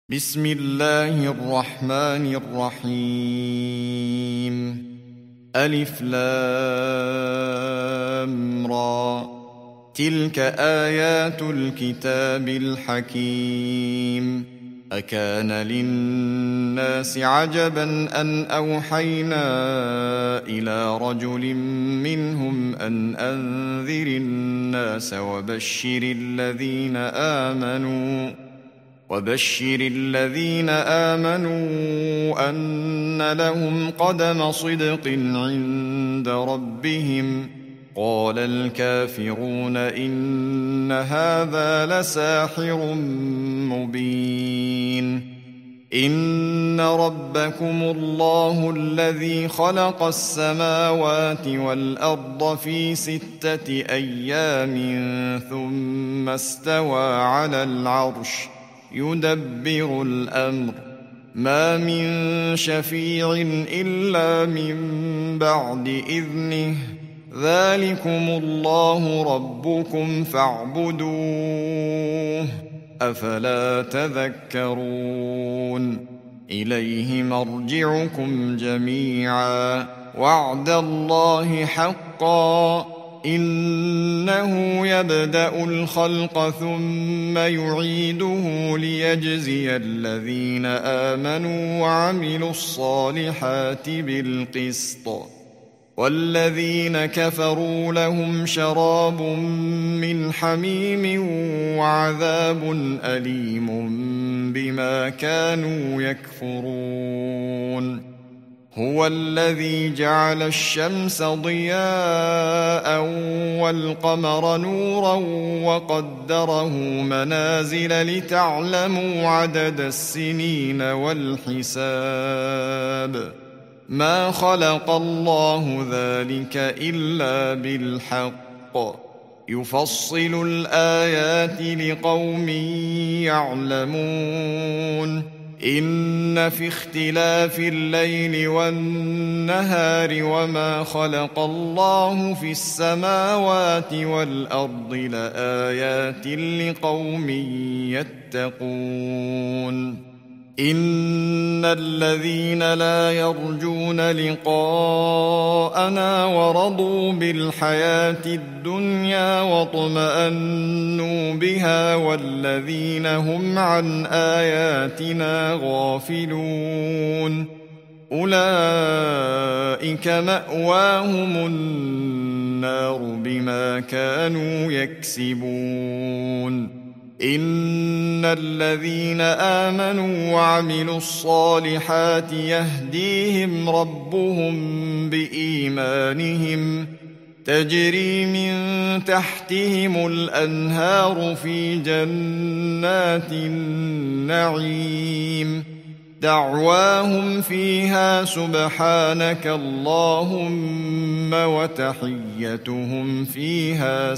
بسم الله الرحمن الرحيم. ألف لام را، تلك آيات الكتاب الحكيم. أكان للناس عجبا أن أوحينا إلى رجل منهم أن أنذر الناس وبشر الذين آمنوا أن لهم قدم صدق عند ربهم. قال الكافرون إن هذا لساحر مبين. إن ربكم الله الذي خلق السماوات والأرض في 6 أيام ثم استوى على العرش يدبر الأمر، ما من شفيع إلا من بعد إذنه، ذلكم الله ربكم فاعبدوه، أفلا تذكرون. إليه مرجعكم جميعا، وعد الله حقا، إنه يبدأ الخلق ثم يعيده ليجزي الذين آمنوا وعملوا الصالحات بالقسط، والذين كفروا لهم شراب من حميم وعذاب أليم بما كانوا يكفرون. هو الذي جعل الشمس ضياء والقمر نورا وقدره منازل لتعلموا عدد السنين والحساب، ما خلق الله ذلك إلا بالحق، يفصل الآيات لقوم يعلمون. إن في اختلاف الليل والنهار وما خلق الله في السماوات والأرض لآيات لقوم يتقون. إن الذين لا يرجون لقاءنا ورضوا بالحياة الدنيا واطمأنوا بها والذين هم عن آياتنا غافلون، أولئك مأواهم النار بما كانوا يكسبون. إن الذين آمنوا وعملوا الصالحات يهديهم ربهم بإيمانهم، تجري من تحتهم الأنهار في جنات النعيم، دعواهم فيها سبحانك اللهم وتحيتهم فيها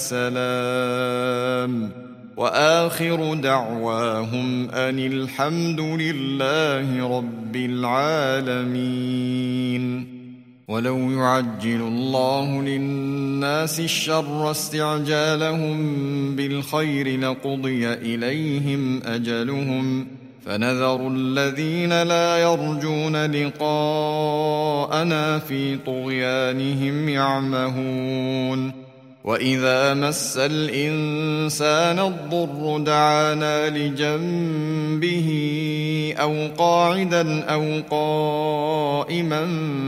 سلام، وآخر دعواهم أن الحمد لله رب العالمين. ولو يعجل الله للناس الشر استعجالهم بالخير لقضي إليهم أجلهم، فنذر الذين لا يرجون لقاءنا في طغيانهم يعمهون. وإذا مس الإنسان الضر دعانا لجنبه أو قاعدا أو قائما،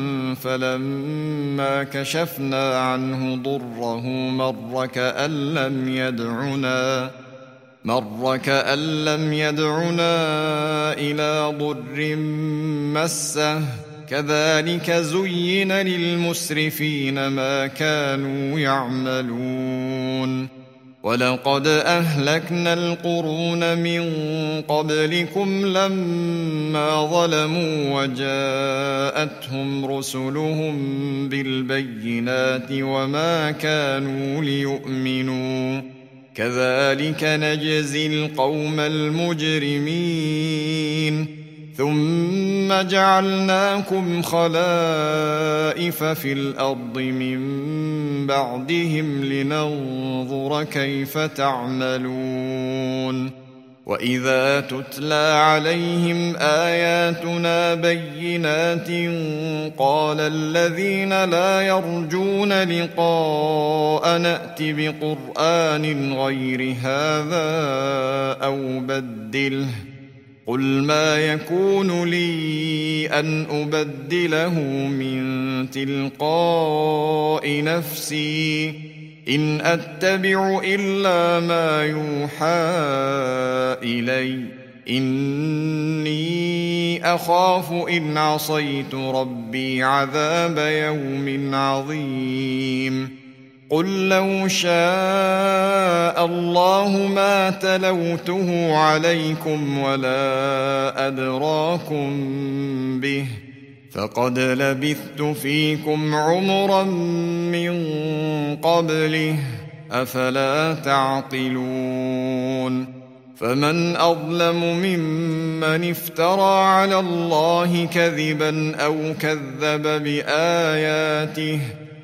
فلما كشفنا عنه ضره مر كأن لم يدعنا إلى ضر مسه، كذلك زين للمسرفين ما كانوا يعملون. ولقد أهلكنا القرون من قبلكم لما ظلموا وجاءتهم رسلهم بالبينات وما كانوا ليؤمنوا، كذلك نجزي القوم المجرمين. ثم جعلناكم خلائف في الأرض من بعدهم لننظر كيف تعملون. وإذا تتلى عليهم آياتنا بينات قال الذين لا يرجون لقاء نأت بقرآن غير هذا أو بدله قل ما يكون لي أن أبدله من تلقاء نفسي إن أتبع إلا ما يوحى إلي إني أخاف إن عصيت ربي عذاب يوم عظيم قل لو شاء الله ما تلوته عليكم ولا أدراكم به فقد لبثت فيكم عمرا من قبله أفلا تعقلون فمن أظلم ممن افترى على الله كذبا أو كذب بآياته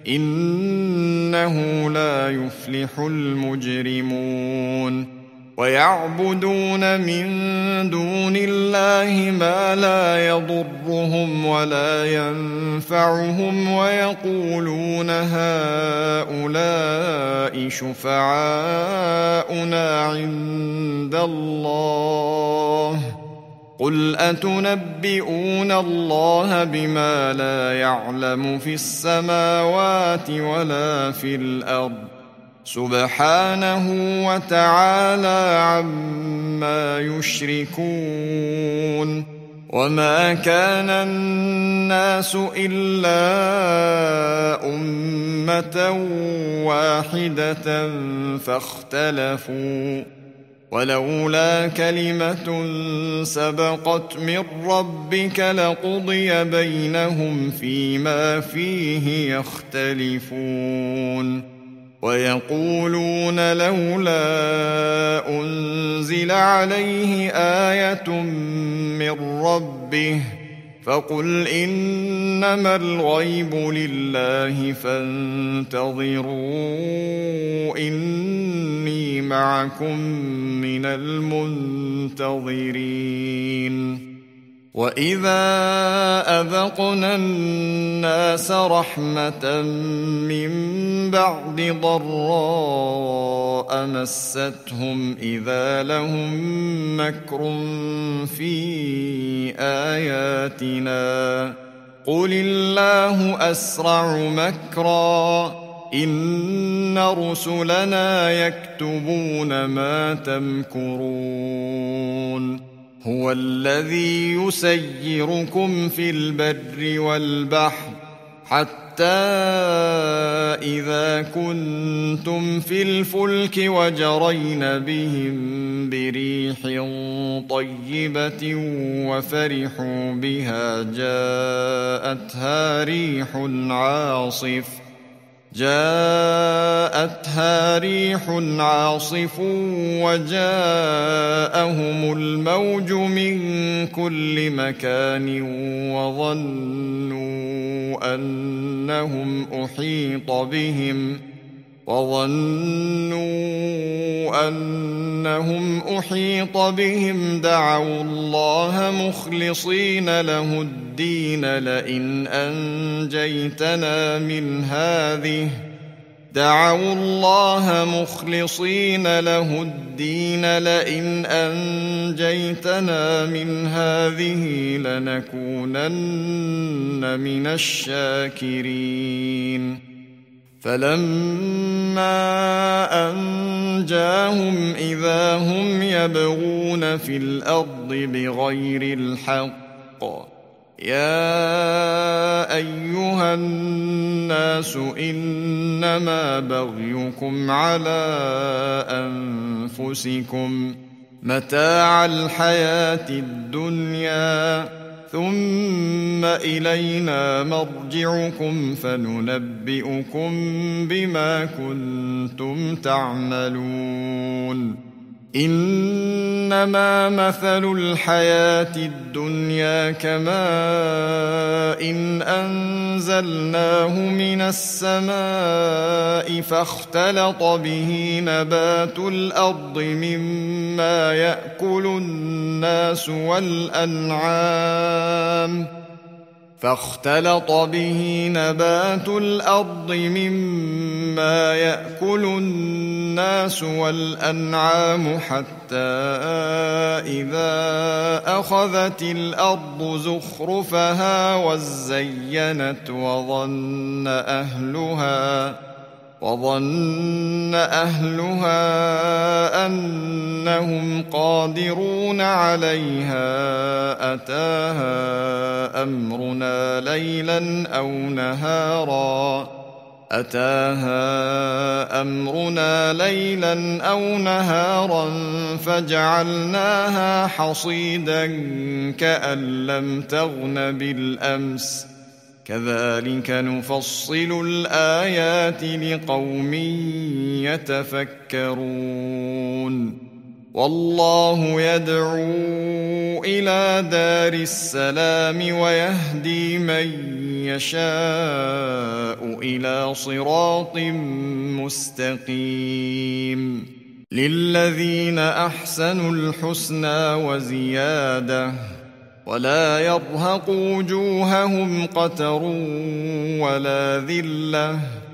إنه لا يفلح المجرمون ويعبدون من دون الله ما لا يضرهم ولا ينفعهم ويقولون هؤلاء شفعاؤنا عند الله قل أتنبئون الله بما لا يعلم في السماوات ولا في الأرض سبحانه وتعالى عما يشركون وما كان الناس إلا أمة واحدة فاختلفوا ولولا كلمة سبقت من ربك لقضي بينهم فيما فيه يختلفون ويقولون لولا أنزل عليه آية من ربه فقل إنما الغيب لله فانتظروا إني معكم من المنتظرين وإذا أذقنا الناس رحمة من بعد ضراء مستهم إذا لهم مكر في آياتنا قل الله أسرع مكرا إن رسلنا يكتبون ما تمكرون هو الذي يسيركم في البر والبحر حتى إذا كنتم في الفلك وجرين بهم بريح طيبة وفرحوا بها جاءتها ريح عاصف وجاءهم الموج من كل مكان وظنوا أنهم أحيط بهم دعوا الله مخلصين له الدين لئن أنجيتنا من هذه لنكونن من الشاكرين فلما أنجاهم إذا هم يبغون في الأرض بغير الحق يا أيها الناس إنما بغيكم على أنفسكم متاع الحياة الدنيا ثم إلينا مرجعكم فننبئكم بما كنتم تعملون إنما مثل الحياة الدنيا كماء إن أنزلناه من السماء فاختلط به نبات الأرض مما يأكل الناس والأنعام حتى إذا أخذت الأرض زخرفها وزينت وظن أهلها أنهم قادرون عليها أتاها أمرنا ليلا أو نهارا فجعلناها حصيدا كأن لم تغن بالأمس كذلك نفصل الآيات لقوم يتفكرون والله يدعو إلى دار السلام ويهدي من يشاء إلى صراط مستقيم للذين أحسنوا الحسنى وزيادة ولا يرهق وجوههم قتر ولا ذلة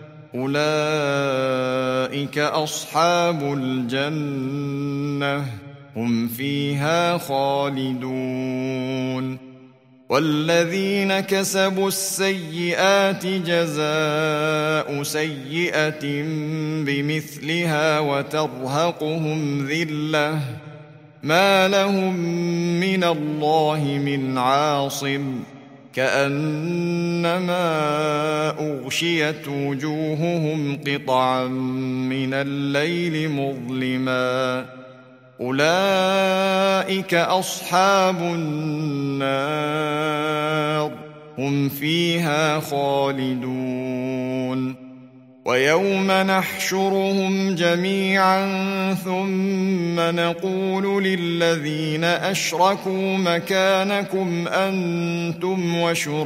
أولئك أصحاب الجنة هم فيها خالدون والذين كسبوا السيئات جزاء سيئة بمثلها وترهقهم ذلة ما لهم من الله من عاصم كأنما أغشيت وجوههم قطعا من الليل مظلما أولئك أصحاب النار هم فيها خالدون ويوم نحشرهم جميعا ثم نقول للذين أشركوا مكانكم أنتم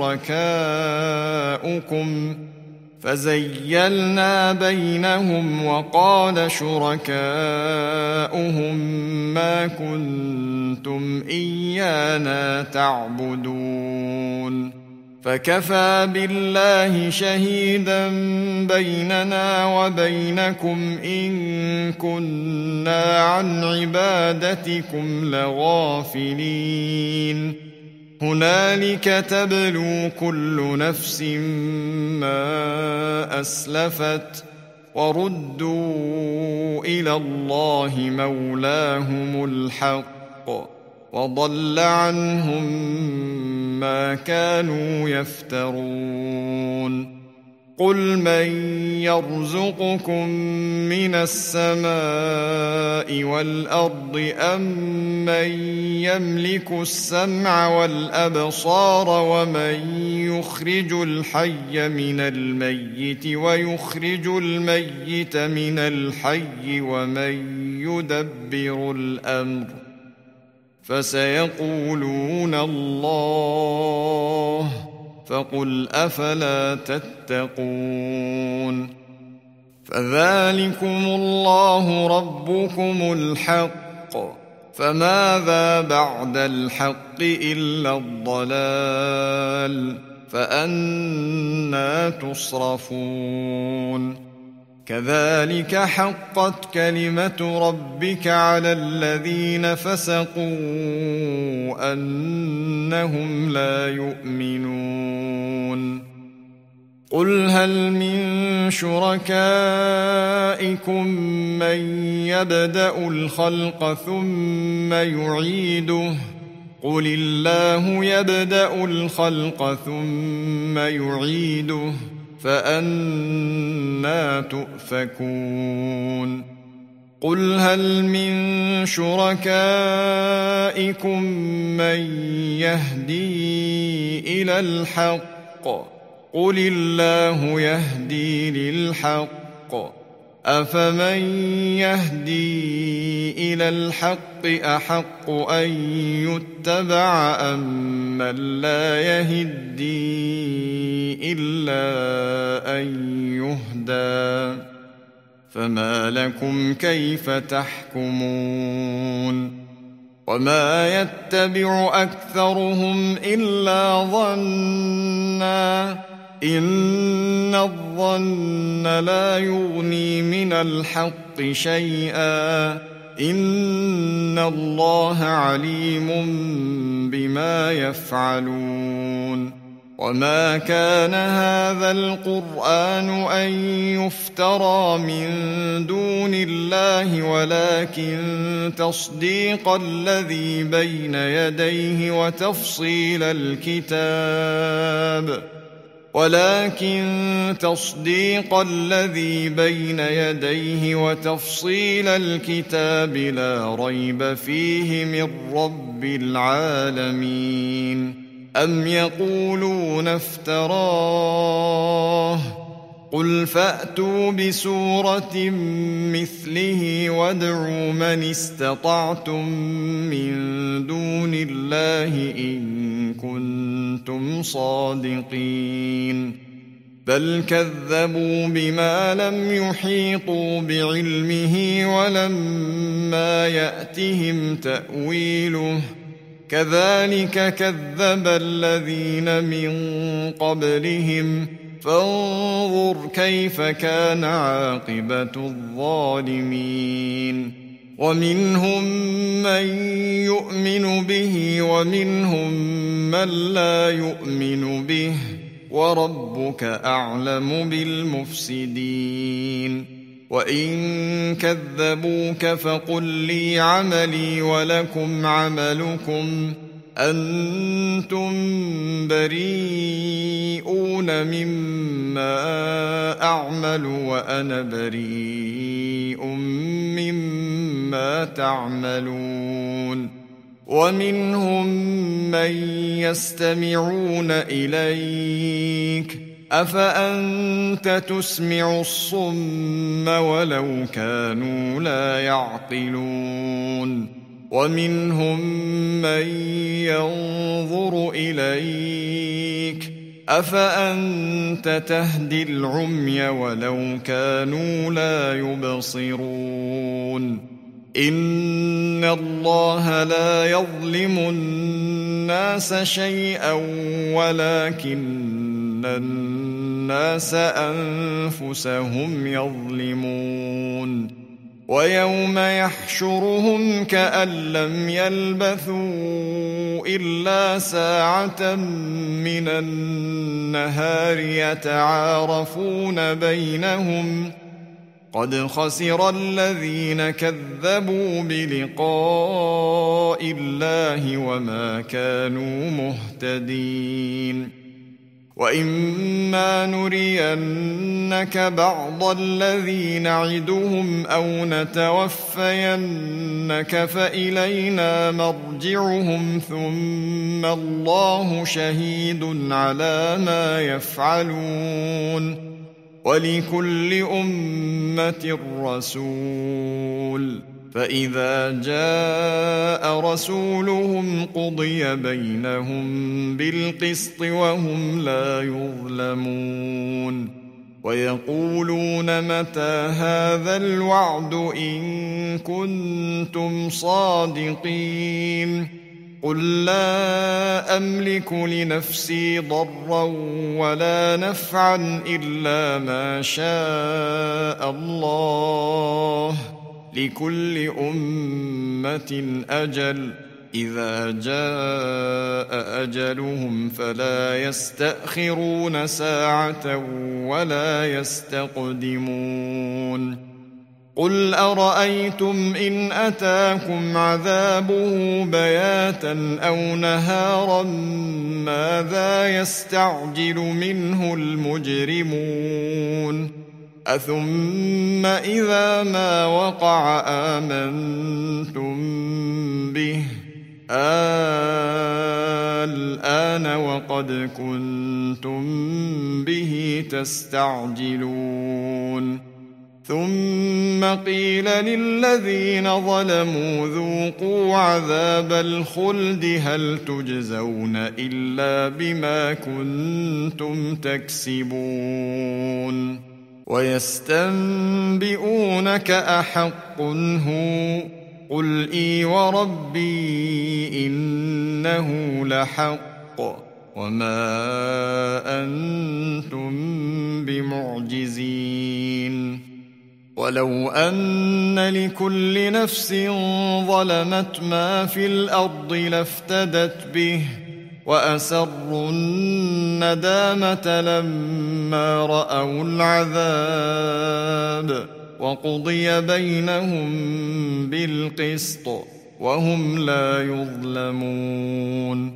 وشركاؤكم فزيلنا بينهم وقال شركاؤهم ما كنتم إيانا تعبدون فكفى بالله شهيدا بيننا وبينكم إن كنا عن عبادتكم لغافلين هنالك تبلو كل نفس ما أسلفت وردوا إلى الله مولاهم الحق وضل عنهم ما كانوا يفترون قل من يرزقكم من السماء والأرض أم من يملك السمع والأبصار ومن يخرج الحي من الميت ويخرج الميت من الحي ومن يدبر الأمر فسيقولون الله فقل أفلا تتقون فذلكم الله ربكم الحق فماذا بعد الحق إلا الضلال فأنى تصرفون كذلك حقت كلمة ربك على الذين فسقوا أنهم لا يؤمنون قل هل من شركائكم من يبدأ الخلق ثم يعيده قل الله يبدأ الخلق ثم يعيده فأنى تؤفكون قل هل من شركائكم من يهدي إلى الحق قل الله يهدي للحق أفمن يهدي إلى الحق أحق أن يتبع أم من لا يهدي إلا أن يهدى فما لكم كيف تحكمون وما يتبع أكثرهم إلا ظنا إن الظن لا يغني من الحق شيئا إن الله عليم بما يفعلون وما كان هذا القرآن أن يفترى من دون الله ولكن تصديق الذي بين يديه وتفصيل الكتاب لا ريب فيه من رب العالمين أم يقولون افتراه قل فأتوا بسورة مثله وادعوا من استطعتم من دون الله إن كنتم صادقين بل كذبوا بما لم يحيطوا بعلمه ولما يأتهم تأويله كذلك كذب الذين من قبلهم فانظر كيف كان عاقبة الظالمين ومنهم من يؤمن به ومنهم من لا يؤمن به وربك أعلم بالمفسدين وإن كذبوك فقل لي عملي ولكم عملكم أنتم بريئون مما أعمل وأنا بريء مما تعملون ومنهم من يستمعون إليك أفأنت تسمع الصم ولو كانوا لا يعقلون ومنهم من ينظر إليك أفأنت تهدي العمي ولو كانوا لا يبصرون إن الله لا يظلم الناس شيئا ولكن الناس أنفسهم يظلمون ويوم يحشرهم كأن لم يلبثوا إلا ساعة من النهار يتعارفون بينهم قد خسر الذين كذبوا بلقاء الله وما كانوا مهتدين وإما نرينك بعض الذي نعدهم أو نتوفينك فإلينا مرجعهم ثم الله شهيد على ما يفعلون ولكل أمة رسول فإذا جاء رسولهم قضي بينهم بالقسط وهم لا يظلمون ويقولون متى هذا الوعد إن كنتم صادقين قل لا أملك لنفسي ضرا ولا نفعا إلا ما شاء الله لكل أمة أجل إذا جاء أجلهم فلا يستأخرون ساعة ولا يستقدمون قل أرأيتم إن أتاكم عذابه بياتا أو نهارا ماذا يستعجل منه المجرمون أثم إذا ما وقع آمنتم به الآن وقد كنتم به تستعجلون ثم قيل للذين ظلموا ذوقوا عذاب الخلد هل تجزون إلا بما كنتم تكسبون ويستنبئونك أحق هو قل إي وربي إنه لحق وما أنتم بمعجزين ولو أن لكل نفس ظلمت ما في الأرض لافتدت به وأسروا الندامة لما رأوا العذاب وقضي بينهم بالقسط وهم لا يظلمون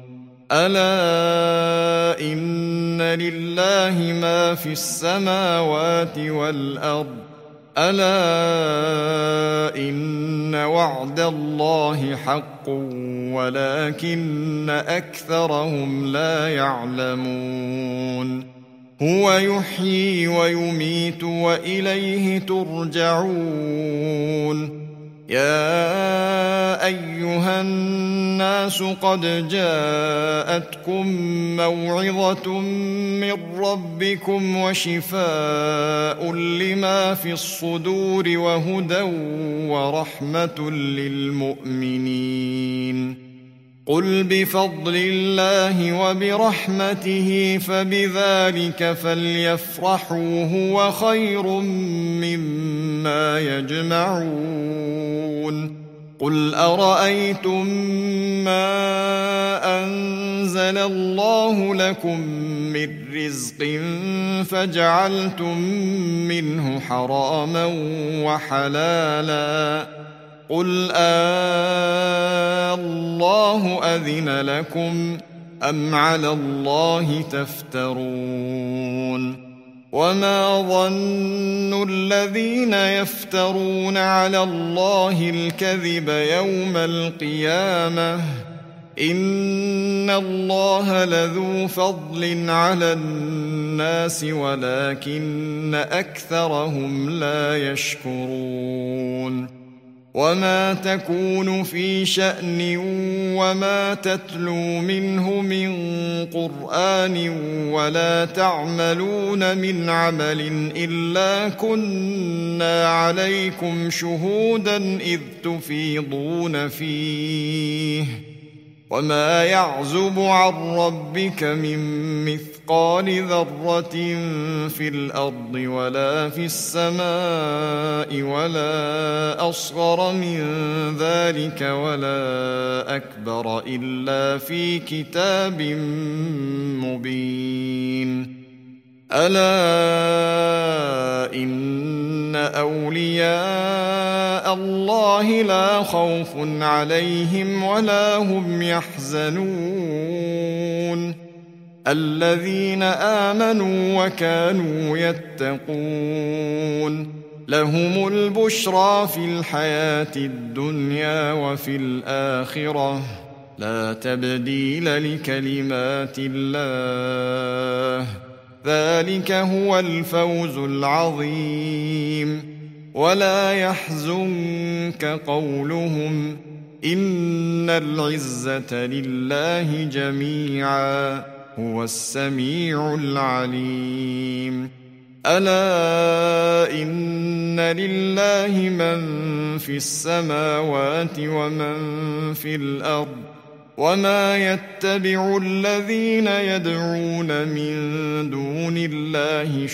ألا إن لله ما في السماوات والأرض ألا إن وعد الله حق ولكن أكثرهم لا يعلمون هو يحيي ويميت وإليه ترجعون يا أيها الناس قد جاءتكم موعظة من ربكم وشفاء لما في الصدور وهدى ورحمة للمؤمنين قل بفضل الله وبرحمته فبذلك فليفرحوا هو خير مما يجمعون قل أرأيتم ما أنزل الله لكم من رزق فجعلتم منه حراما وحلالا قل الله أذن لكم أم على الله تفترون وما ظن الذين يفترون على الله الكذب يوم القيامة إن الله لذو فضل على الناس ولكن أكثرهم لا يشكرون وما تكون في شأن وما تتلو منه من قرآن ولا تعملون من عمل إلا كنا عليكم شهودا إذ تفيضون فيه وما يعزب عن ربك من مثقال ذرة في الأرض ولا في السماء ولا أصغر من ذلك ولا أكبر إلا في كتاب مبين ألا إن أولياء الله لا خوف عليهم ولا هم يحزنون الذين آمنوا وكانوا يتقون لهم البشرى في الحياة الدنيا وفي الآخرة لا تبديل لكلمات الله ذلك هو الفوز العظيم ولا يحزنك قولهم إن العزة لله جميعا هو السميع العليم ألا إن لله من في السماوات ومن في الأرض وما يتبع الذين يدعون من دون الله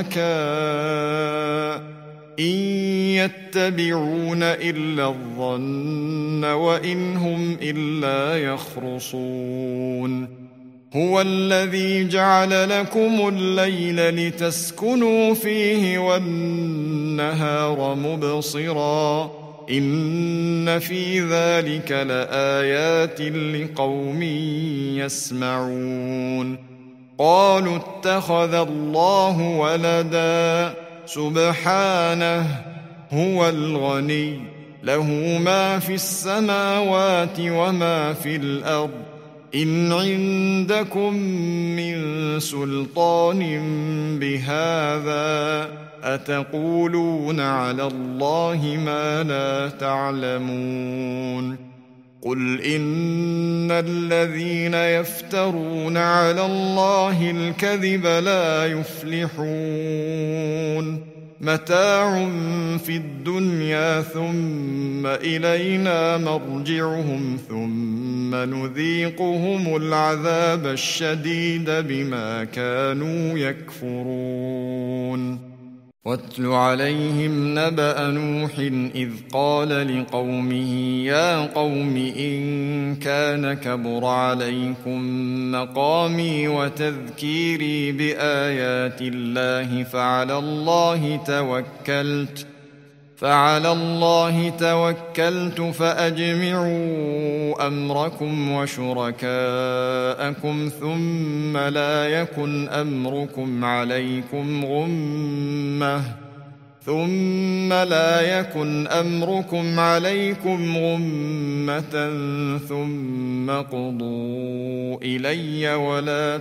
شركاء إن يتبعون إلا الظن وإن هم إلا يخرصون هو الذي جعل لكم الليل لتسكنوا فيه والنهار مبصرا إن في ذلك لآيات لقوم يسمعون قالوا اتخذ الله ولدا سبحانه هو الغني له ما في السماوات وما في الأرض إن عندكم من سلطان بهذا أتقولون على الله ما لا تعلمون قل إن الذين يفترون على الله الكذب لا يفلحون متاع في الدنيا ثم إلينا مرجعهم ثم نذيقهم العذاب الشديد بما كانوا يكفرون واتل عليهم نبأ نوح إذ قال لقومه يا قوم إن كان كبر عليكم مقامي وتذكيري بآيات الله فعلى الله توكلت فأجمعوا أمركم وشركاءكم ثم لا يكن أمركم عليكم غمة ثم قضوا إلي ولا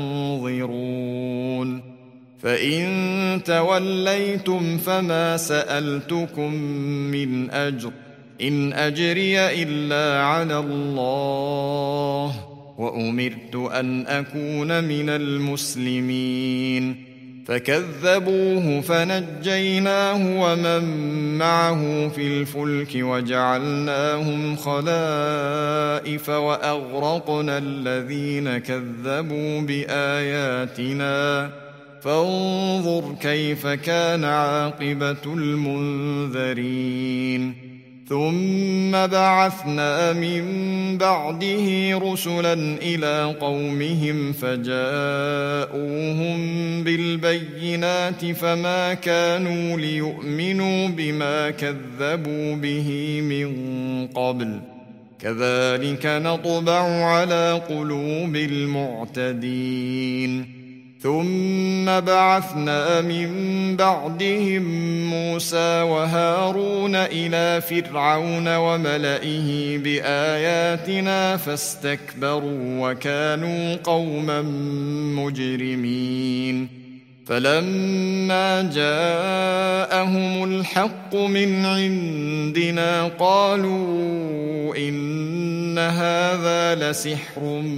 تنظرون فإن توليتم فما سألتكم من أجر إن أجري إلا على الله وأمرت أن أكون من المسلمين فكذبوه فنجيناه ومن معه في الفلك وجعلناهم خلائف وأغرقنا الذين كذبوا بآياتنا فانظر كيف كان عاقبة المنذرين ثم بعثنا من بعده رسلا إلى قومهم فجاءوهم بالبينات فما كانوا ليؤمنوا بما كذبوا به من قبل كذلك نطبع على قلوب المعتدين ثم بعثنا من بعدهم موسى وهارون إلى فرعون وملئه بآياتنا فاستكبروا وكانوا قوما مجرمين فلما جاءهم الحق من عندنا قالوا إن هذا لسحر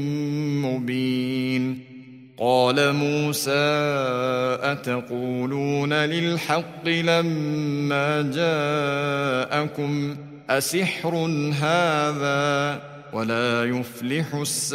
مبين قال موسى أتقولون للحق لما جاءكم أسحر هذا ولا يفلح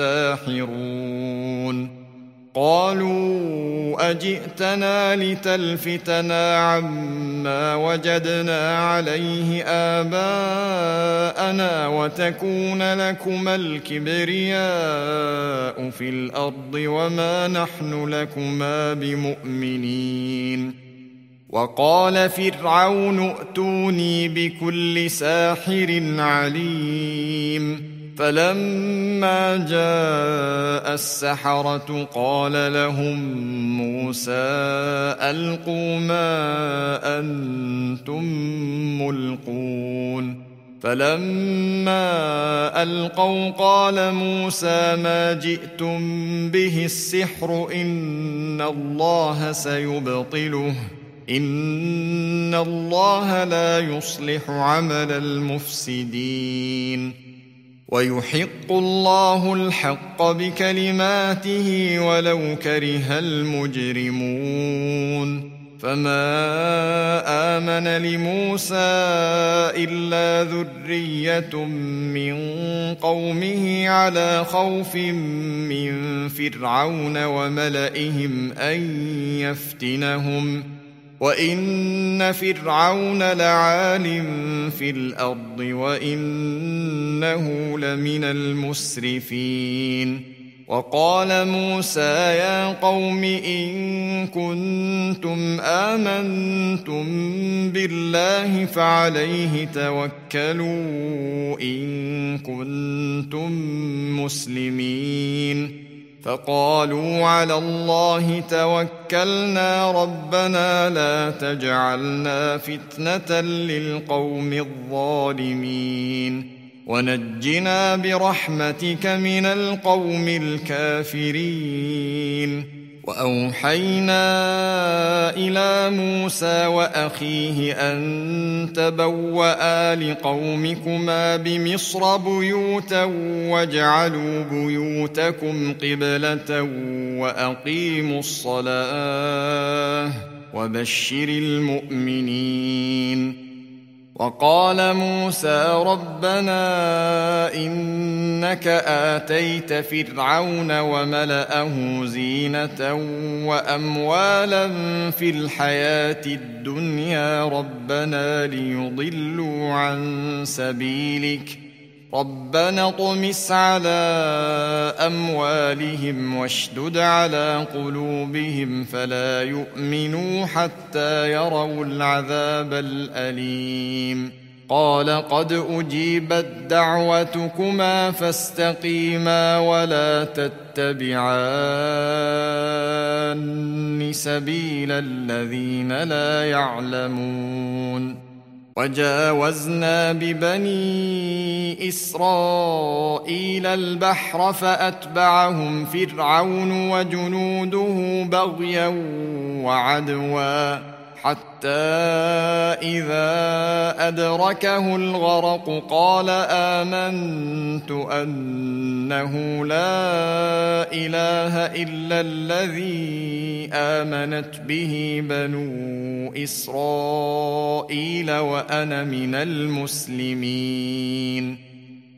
الساحرون قالوا أجئتنا لتلفتنا عما وجدنا عليه آباءنا وتكون لكما الكبرياء في الأرض وما نحن لكما بمؤمنين وقال فرعون ائتوني بكل ساحر عليم فلما جاء السحرة قال لهم موسى ألقوا ما أنتم ملقون فلما ألقوا قال موسى ما جئتم به السحر إن الله سيبطله إن الله لا يصلح عمل المفسدين ويحق الله الحق بكلماته ولو كره المجرمون فما آمن لموسى إلا ذرية من قومه على خوف من فرعون وملئهم أن يفتنهم وإن فرعون لعال في الأرض وإنه لمن المسرفين وقال موسى يا قوم إن كنتم آمنتم بالله فعليه توكلوا إن كنتم مسلمين فقالوا على الله توكلنا ربنا لا تجعلنا فتنة للقوم الظالمين ونجنا برحمتك من القوم الكافرين وأوحينا إلى موسى وأخيه أن تبوأ لقومكما بمصر بيوتا واجعلوا بيوتكم قبلة وأقيموا الصلاة وبشر المؤمنين. وقال موسى ربنا إنك آتيت فرعون وملأه زينة وأموالا في الحياة الدنيا ربنا ليضلوا عن سبيلك ربنا اطمس على أموالهم واشدد على قلوبهم فلا يؤمنوا حتى يروا العذاب الأليم. قال قد أجيبت دعوتكما فاستقيما ولا تتبعان سبيل الذين لا يعلمون. وجاوزنا ببني إسرائيل البحر فأتبعهم فرعون وجنوده بغيا وعدوا حتى إذا أدركه الغرق قال آمنت أنه لا إله إلا الذي آمنت به بنو إسرائيل وأنا من المسلمين.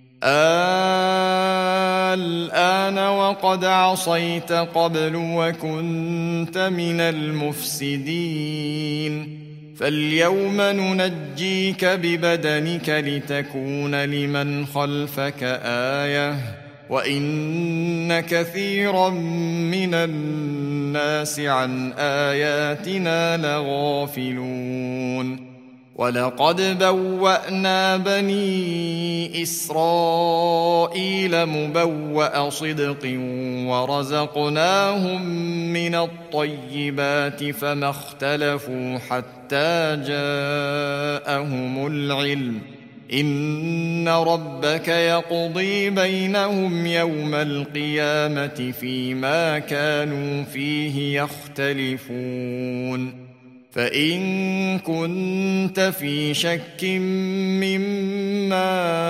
الآن وقد عصيت قبل وكنت من المفسدين فاليوم ننجيك ببدنك لتكون لمن خلفك آية وإن كثيرا من الناس عن آياتنا لغافلون. ولقد بوأنا بني إسرائيل مبوأ صدق ورزقناهم من الطيبات فما اختلفوا حتى جاءهم العلم إن ربك يقضي بينهم يوم القيامة فيما كانوا فيه يختلفون. فإن كنت في شك مما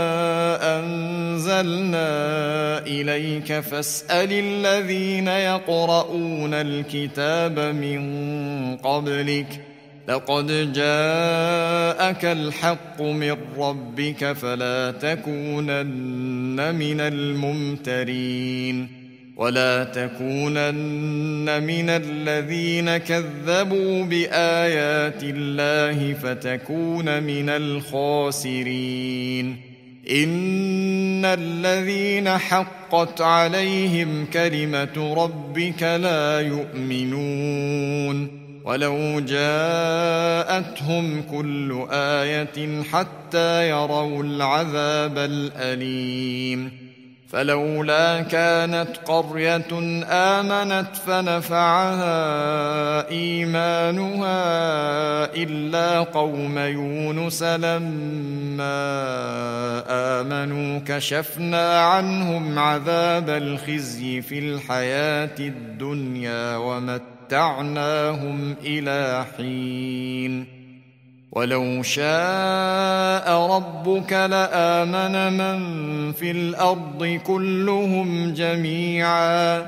أنزلنا إليك فاسأل الذين يقرؤون الكتاب من قبلك لقد جاءك الحق من ربك فلا تكونن من الممترين ولا تكونن من الذين كذبوا بآيات الله فتكون من الخاسرين. إن الذين حقت عليهم كلمة ربك لا يؤمنون ولو جاءتهم كل آية حتى يروا العذاب الأليم. فلولا كانت قرية آمنت فنفعها إيمانها إلا قوم يونس لما آمنوا كشفنا عنهم عذاب الخزي في الحياة الدنيا ومتعناهم إلى حين. ولو شاء ربك لآمن من في الأرض كلهم جميعا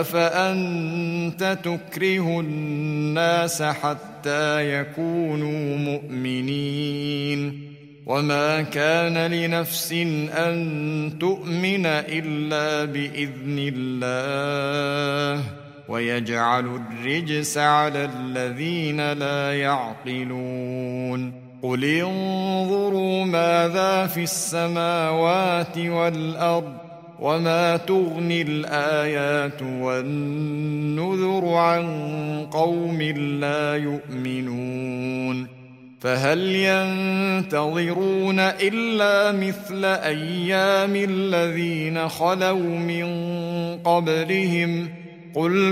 أفأنت تكره الناس حتى يكونوا مؤمنين وما كان لنفس أن تؤمن إلا بإذن الله ويجعل الرجس على الذين لا يعقلون. قل انظروا ماذا في السماوات والأرض وما تغني الآيات والنذر عن قوم لا يؤمنون. فهل ينتظرون إلا مثل أيام الذين خلوا من قبلهم قل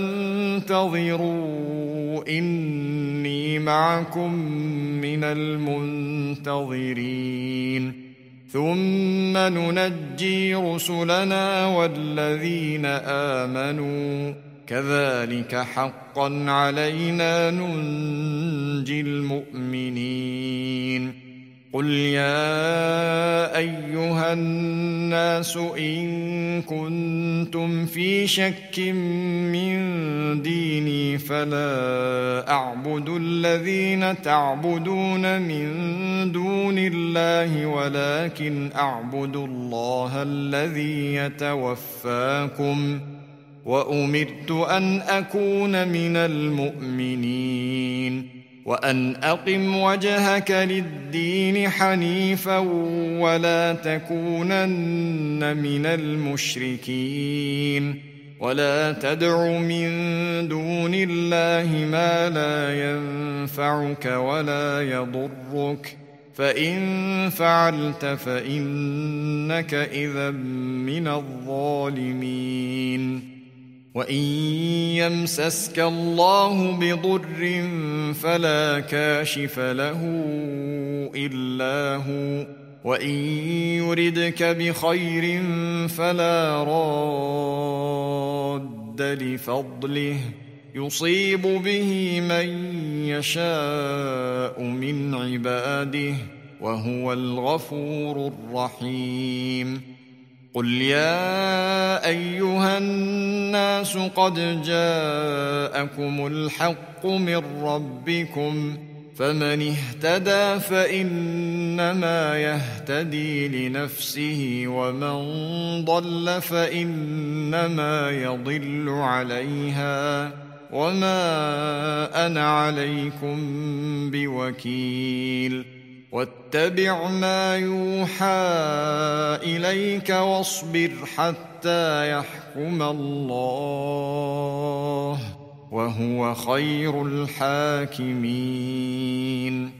فانتظروا إني معكم من المنتظرين ثم ننجي رسلنا والذين آمنوا كذلك حقا علينا ننجي المؤمنين قل يا أيها الناس إن كنتم في شك من ديني فلا أعبد الذين تعبدون من دون الله ولكن أعبد الله الذي يتوفاكم وأمرت أن أكون من المؤمنين وأن أقم وجهك للدين حنيفا ولا تكونن من المشركين ولا تدع من دون الله ما لا ينفعك ولا يضرك فإن فعلت فإنك إذا من الظالمين وإن يمسسك الله بضر فلا كاشف له إلا هو وإن يردك بخير فلا راد لفضله يصيب به من يشاء من عباده وهو الغفور الرحيم قل يا أيها الناس قد جاءكم الحق من ربكم فمن اهتدى فإنما يهتدي لنفسه ومن ضل فإنما يضل عليها وما أنا عليكم بوكيل واتبع ما يوحى إليك واصبر حتى يحكم الله وهو خير الحاكمين